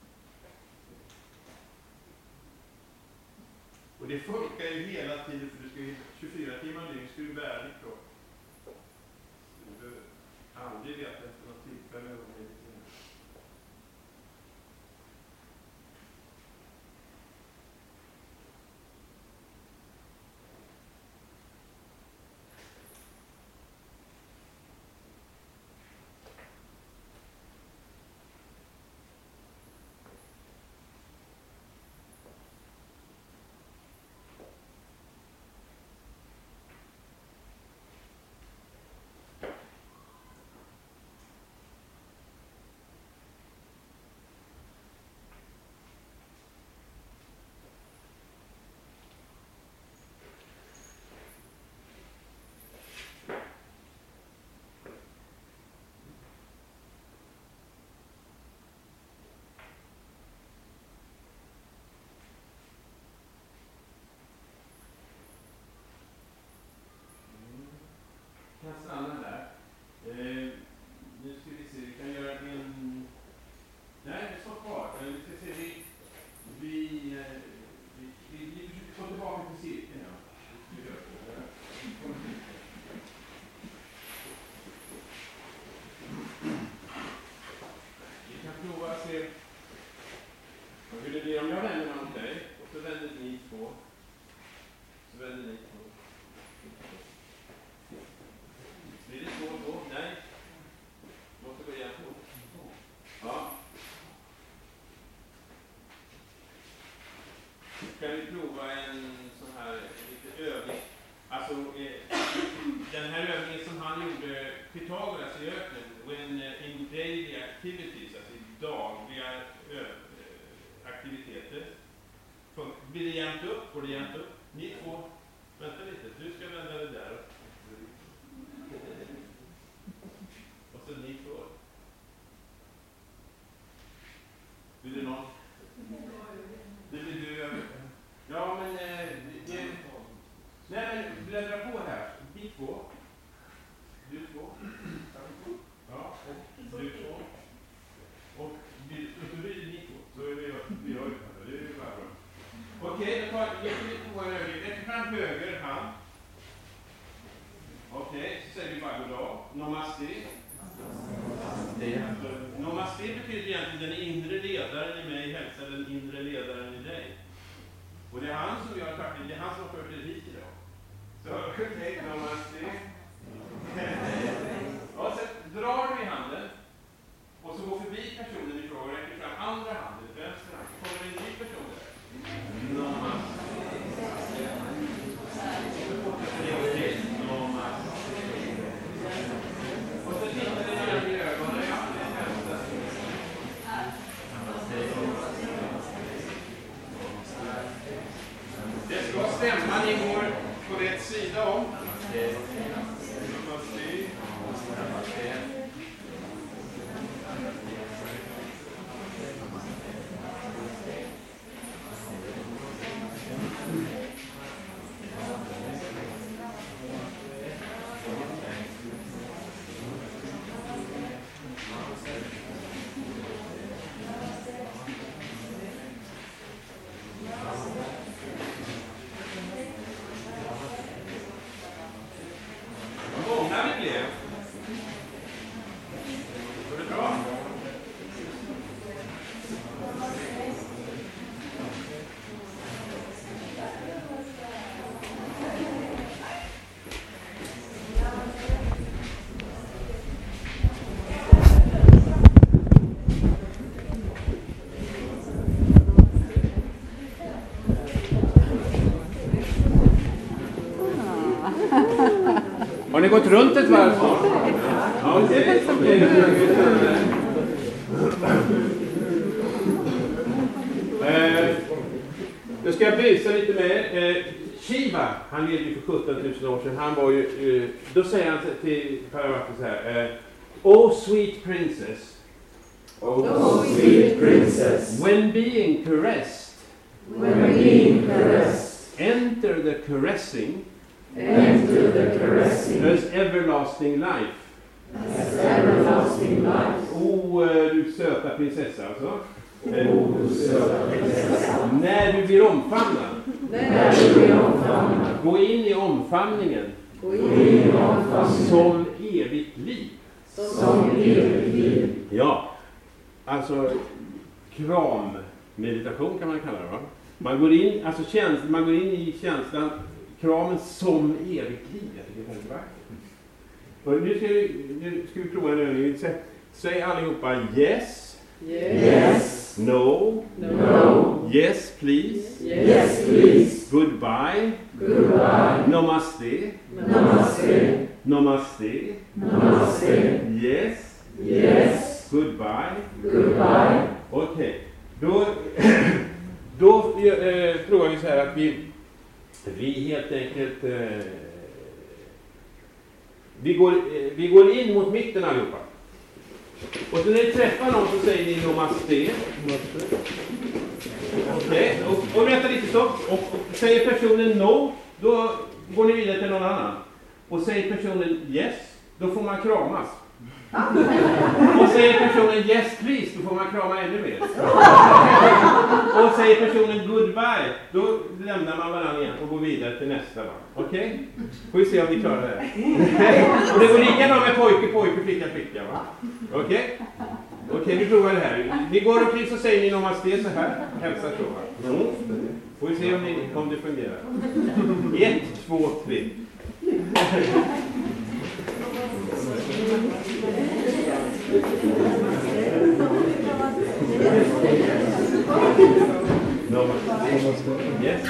Och det funkar ju hela tiden, för du ska ju 24 timmar dygn ska du bära din kropp. Du behöver aldrig veta efter något tillfälle att meditera. Kan stanna där. Nu ska vi se, vi kan göra en... Nej, det står kvar. Vi ska se, vi försöker gå tillbaka till cirkeln. Ja. Vi kan prova att se. Vad skulle det om jag vänder mig mot dig? Och så vänder ni två. Så vänder ni två. Blir det svårt då? Nej. Måste gå igen. Ja. Kan vi prova en sån här lite övning? Alltså den här övningen som han gjorde Pythagoras i öknen. When in daily activities, alltså i dagliga aktiviteter. Blir det jämnt upp? Går det jämnt upp? Ni två, vänta lite. Du ska vända det där. Och så ni två. Vill du någon? Det blir du över. Ja, men 2. Du 2. Ja, och du 2. Och så blir det ni 2. Så är det vi har utanför. Det är ju bara bra. Okej, då tar vi på en övergång. Räcker fram höger hand. Okej, så säger vi bara goddag. Namaste. Namaste betyder egentligen den inre ledaren i mig hälsar den inre ledaren i dig. Och det är han som gör tacken, det är han som har fört dig hit idag. Så okej, namaste. Och sen drar du i handen och så går förbi personen ifrån och räcker fram andra handen, vänster hand. Så kommer det en ny person där. Namaste. Och så tittar det ner i ögonen. Ja, det är hemskt. Det ska stämma, ni går på rätt sida om. Har ni gått runt ett varv? Ja, okej. Nu ska jag visa lite mer. Shiva, han levde ju för 17 000 år sedan. Han var ju, då säger han till Parvati så här. Oh sweet princess. Oh sweet princess. When being caressed. When being caressed. Enter the caressing. Enter the caressing. As everlasting life. As everlasting life. Du söta prinsessa alltså. Du söta prinsessa. När du blir omfamnad. När du blir omfamnad. Gå in i omfamningen. Gå in i omfamningen. Som evigt liv. Som evigt liv. Ja, alltså krammeditation kan man kalla det, va? Man går in, alltså man går in i känslan, kramen som evigt liv. Jag tycker det är väldigt vackert. Och nu ska vi prova en övning. Säg allihopa yes. Yes. No. No. Yes, please. Yes, please. Goodbye. Goodbye. Namaste. Namaste. Namaste. Namaste. Yes. Yes. Goodbye. Goodbye. Okej. Då provar vi så här att vi helt enkelt vi går in mot mitten allihopa. Och så när ni träffar någon så säger ni namaste. Okej. Och vänta lite stopp. Och säger personen no, då går ni vidare till någon annan. Och säger personen yes, då får man kramas. Och säger personen yes please, då får man krama ännu mer. Och säger personen goodbye, då lämnar man varandra igen och går vidare till nästa va. Okej? Får vi se om vi klarar det här. Och det går lika bra med pojke, flicka va. Okej? Okej, vi provar det här. Ni går omkring så säger ni namaste så här. Hälsa så va. Får vi se om det fungerar. 1, 2, 3. Yes.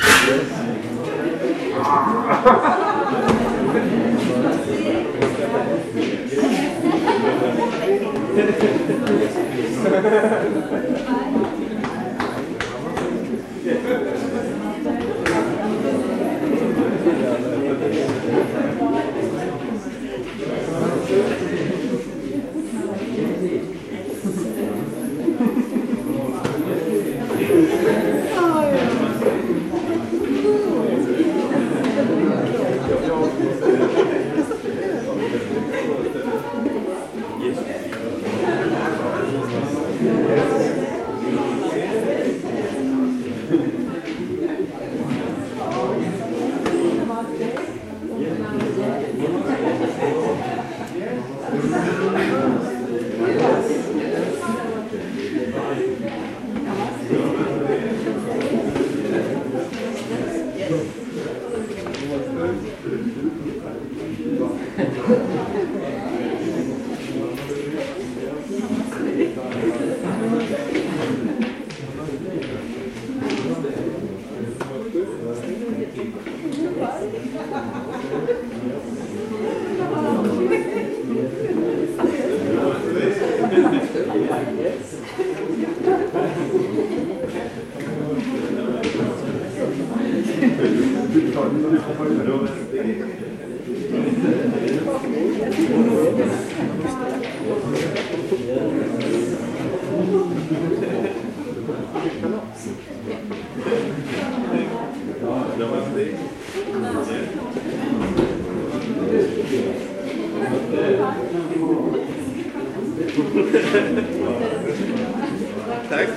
Tack.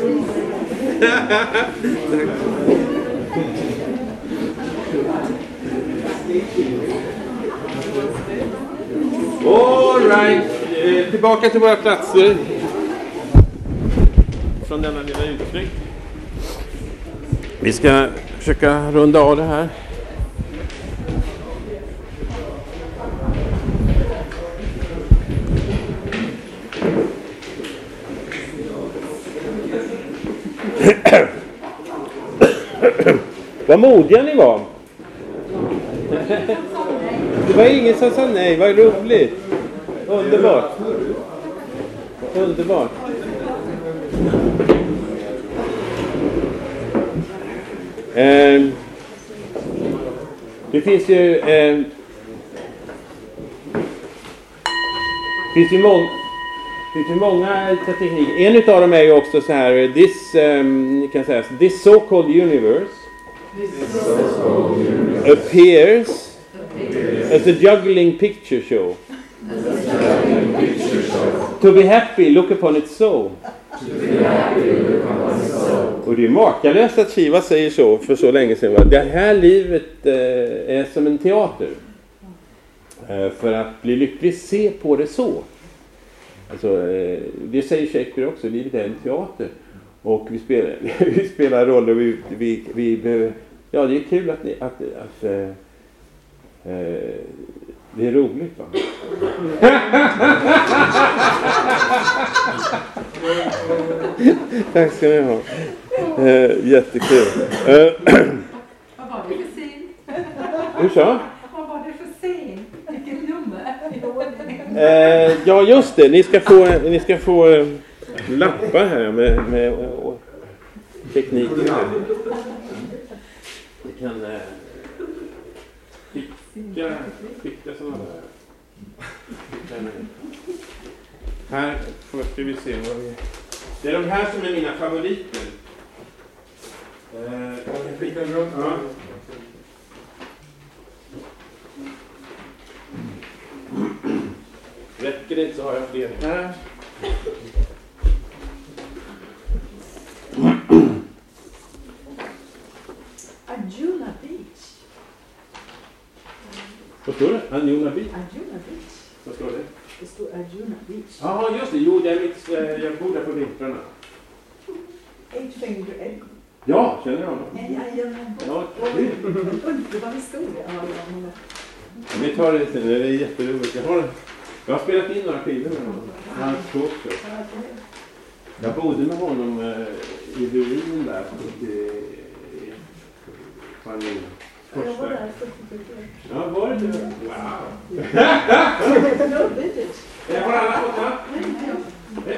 All right. Tillbaka till våra platser. Från denna lilla utflykt. Vi ska försöka runda av det här. Vad modiga ni var. Det var ingen som sa nej. Vad roligt. Underbart. Underbart. Det finns ju många tekniker. En utav dem är ju också så här, this so-called universe appears as a juggling picture show. To be happy, look upon it so. Och det är makalöst att Shiva säger så för så länge sedan. Va? Det här livet är som en teater. För att bli lycklig, se på det så. Alltså, det säger Shakespeare också, livet är en teater. Och vi spelar roller. Vi behöver, ja, det är kul att det är roligt, va? Tack ska ni ha. Jättekul. Vad var det för scen? Hur så? Vad var det för scen? Vilken nummer? Ja, just det. Ni ska få lappar här med tekniken här. Ni kan skicka sådana där. Här ska vi se vad vi... Det är de här som är mina favoriter. Ja. Räcker det så har jag fler här. Arjuna Beach. Vad står det? Arjuna Beach? Arjuna Beach. Vad står det? Det står Arjuna Beach. Ja, just det. Jo, det är jag bor där på vintrarna. H. Ja, känner du honom? Jajamän. Ja, Underbar historia. vi tar det sen. Det är jätteroligt. Jag har spelat in några skivor med honom. Han också. Jag bodde med honom i Berlin där. Jag var där 47 år. Ja, var det det? Wow! Jag har alla fått det? Nej.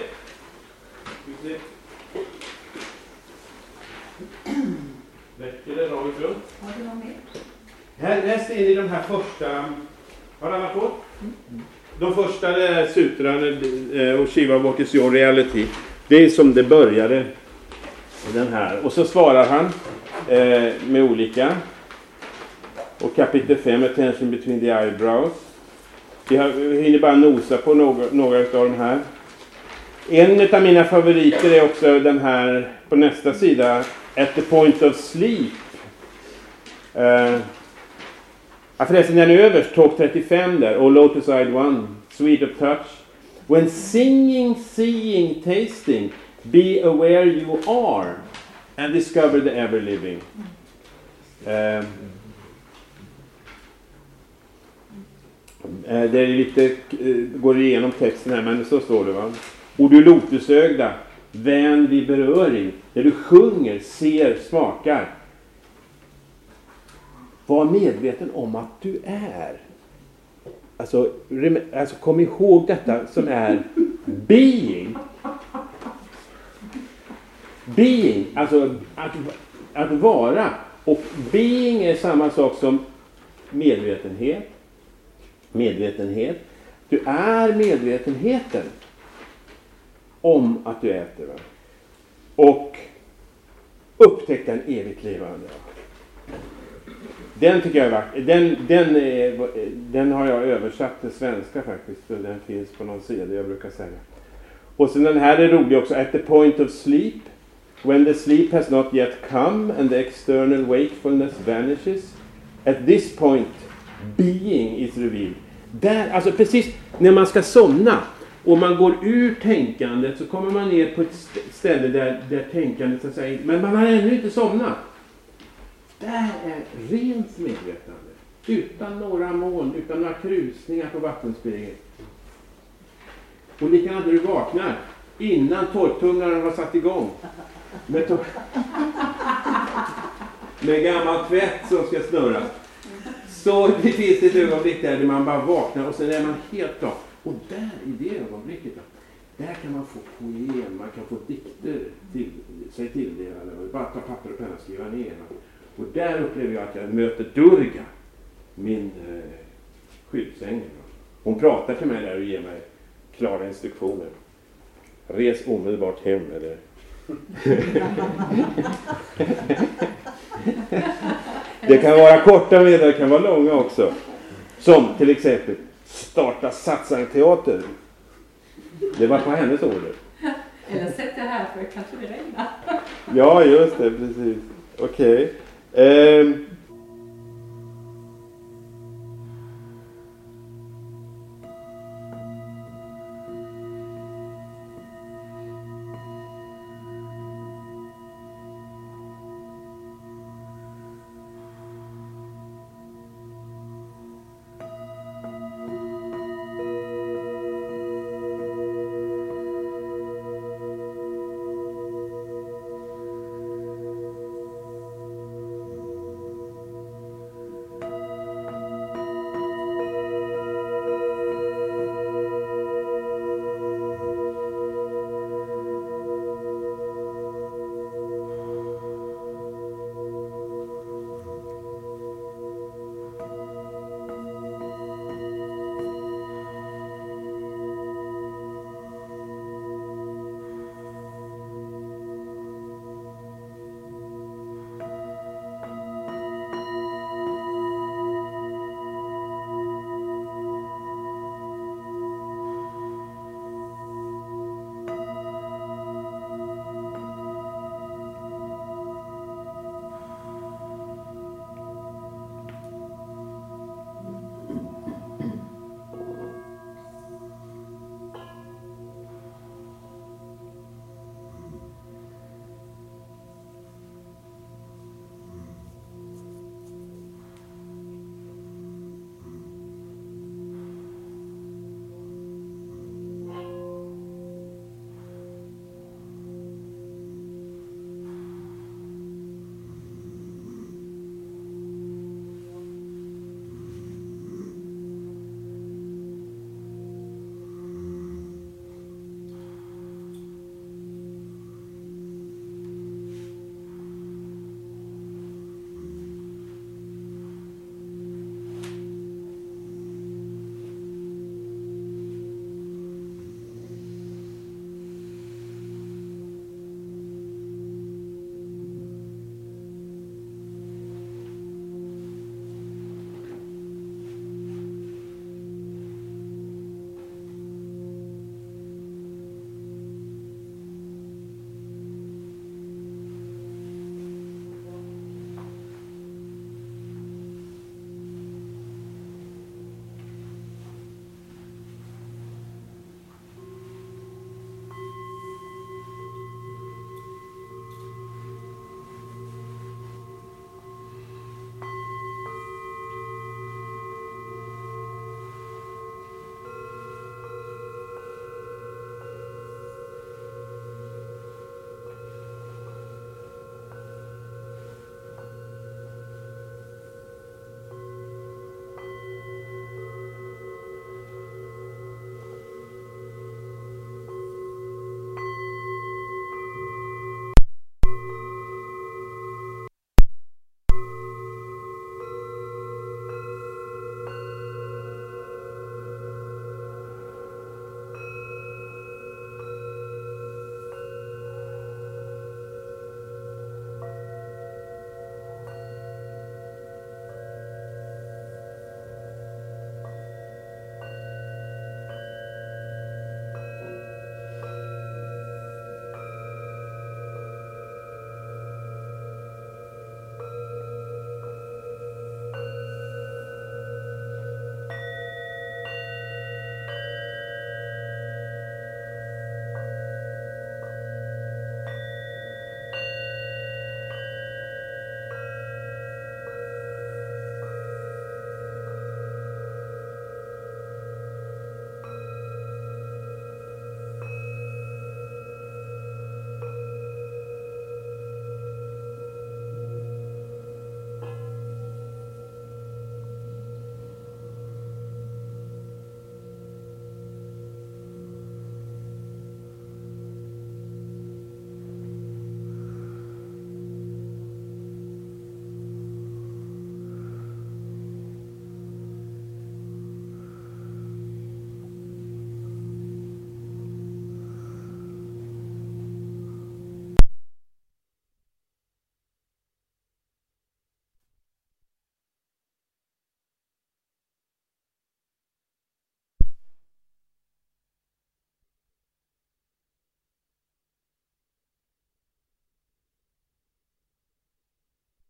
Räcker det rakt runt? Ja, det var med. Här ser ni de här första... Har alla fått? De första sutran och Shiva What is your reality. Det är som det började. Den här. Och så svarar han med olika. Och kapitel 5, attention between the eyebrows. Vi hinner bara nosa på några av de här. En av mina favoriter är också den här på nästa sida. At the point of sleep. Förresten, den är överst, talk 35 där. Och Lotus Eyed One, sweet of touch. When singing, seeing, tasting, be aware you are. And discover the ever living. Det är lite, går igenom texten här, men så står det, va? Och du lotusögda, vän vid beröring, där du sjunger, ser, smakar. Var medveten om att du är. Alltså kom ihåg detta som är being. Being, alltså att vara. Och being är samma sak som medvetenhet. Medvetenhet. Du är medvetenheten om att du äter. Va? Och upptäck den evigt levande. Den tycker jag den har jag översatt till svenska faktiskt. Så den finns på någon sida, jag brukar säga. Och sen den här är rolig också. At the point of sleep, when the sleep has not yet come and the external wakefulness vanishes, at this point being is revealed. Där, alltså precis när man ska somna och man går ur tänkandet, så kommer man ner på ett ställe där tänkandet så att säga, men man har ännu inte somnat. Där är rent medvetande. Utan några moln, utan några krusningar på vattenspegeln. Och likadant när du vaknar, innan torktumlaren har satt igång. Med gammal tvätt som ska snurras. Så det finns ett ögonblick där man bara vaknar och sen är man helt klar. Och där i det ögonblicket, där kan man få poem, man kan få dikter till sig tilldelade. Bara ta papper och penna och skriva ner. Och där upplever jag att jag möter Durga, min skyddsängel. Hon pratar till mig där och ger mig klara instruktioner. Res omedelbart hem, eller? Det kan vara korta medel, det kan vara långa också. Som till exempel starta Satsang-teater. Det var på hennes order. Eller sätt det här för kanske det regnar. Ja, just det, precis. Okej.